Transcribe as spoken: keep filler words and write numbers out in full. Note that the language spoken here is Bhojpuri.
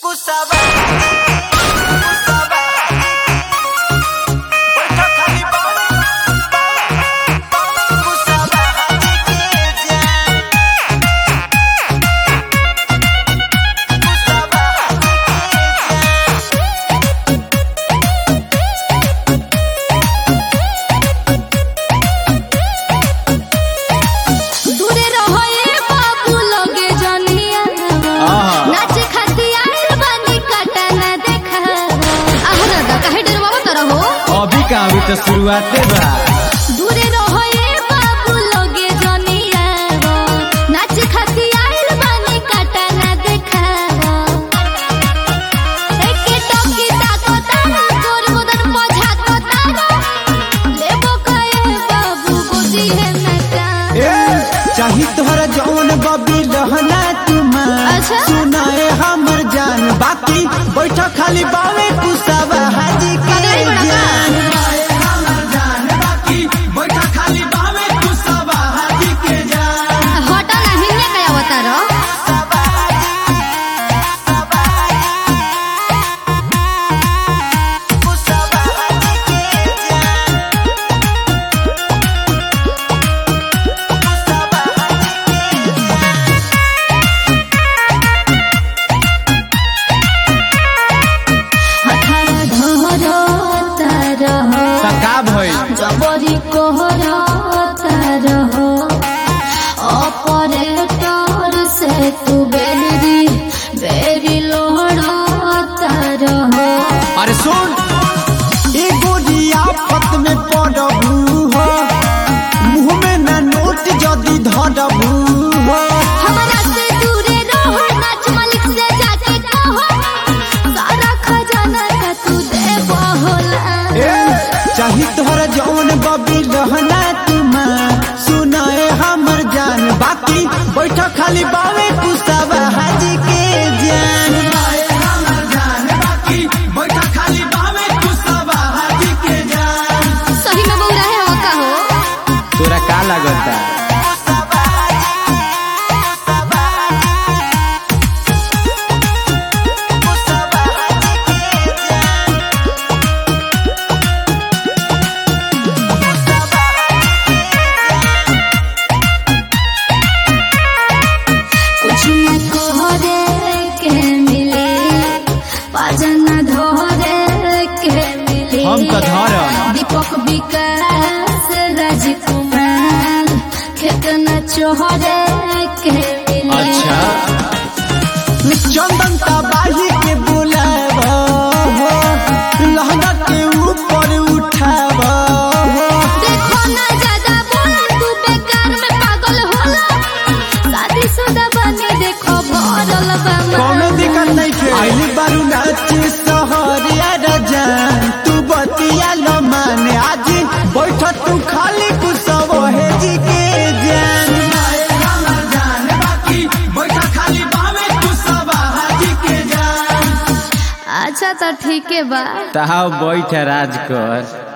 अभी तो शुरुआते बा। दूरे रहो ये बाबू लोगे जनिया नाच खाती आइल बानी काटा ना देखावा एके टोकी ताको तारा तोर बदन मजा को तारा लेबो कए बाबू गोदी है नका ए चाही तोहरा जौन बबी रहना तुमा अच्छा? सुनाए हमर जान बाकी बैठा खाली बावे कुसावा हाजी के जान जबरी कोहराता रहो ऑपरेटर से तू बेरी बेरी लोहड़ाता रहो। अरे सुन ए गोरिया पत में पड़बू हो मुंह में ना नोट जदी धरबू हो हमरा से दूरे रहो नाच मालिक से जाके कहो सारा खजाना का तू दे बोला चाही तोहरा जौन बबी रहना तुमा सुनाए हमर जान बाकी बैठा खाली बावे कुसावा हाजी के जान बाकी बैठा खाली बावे कुसावा हाजी के जान। सही में बोल रहे हो का हो तोरा का लगता हम तो धरम दीपक विकास राजकुमार खेतना चोहरे के मिले। अच्छा चंदन तबाही के बुलावा हो लहंगा के ऊपर उठावा हो देखो ना ज्यादा बोल तू बेकार में पागल होला शादी शुदा बने देखो भरल बा कोनो दिक्कत नहीं के आइली बारू नाच सहरिया रजान तू बतिया लो माने आज बैठ तू खाली कुसवो है जी के जान बाकी बैठ खाली बावे कुसवा हाजी के जान। अच्छा तो ठीक है बा तहां बैठ राज कर।